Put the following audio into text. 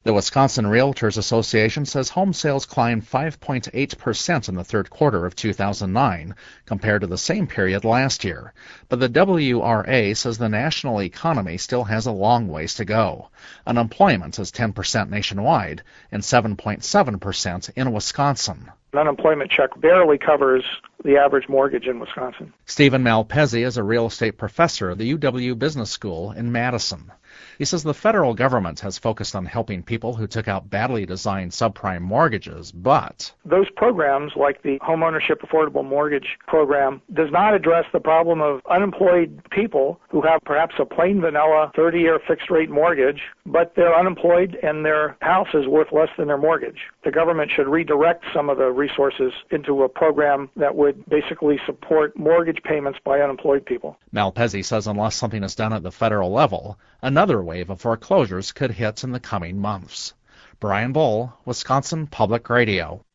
The Wisconsin Realtors Association says home sales climbed 5.8% in the third quarter of 2009 compared to the same period last year. But the WRA says the national economy still has a long ways to go. Unemployment is 10% nationwide and 7.7% in Wisconsin. An unemployment check barely covers the average mortgage in Wisconsin. Stephen Malpezzi is a real estate professor at the UW Business School in Madison. He says the federal government has focused on helping people who took out badly designed subprime mortgages, but those programs, like the Homeownership Affordable Mortgage Program, does not address the problem of unemployed people who have perhaps a plain vanilla 30-year fixed-rate mortgage, but they're unemployed and their house is worth less than their mortgage. The government should redirect some of the resources into a program that would basically support mortgage payments by unemployed people. Malpezzi says unless something is done at the federal level, another wave of foreclosures could hit in the coming months. Brian Bull, Wisconsin Public Radio.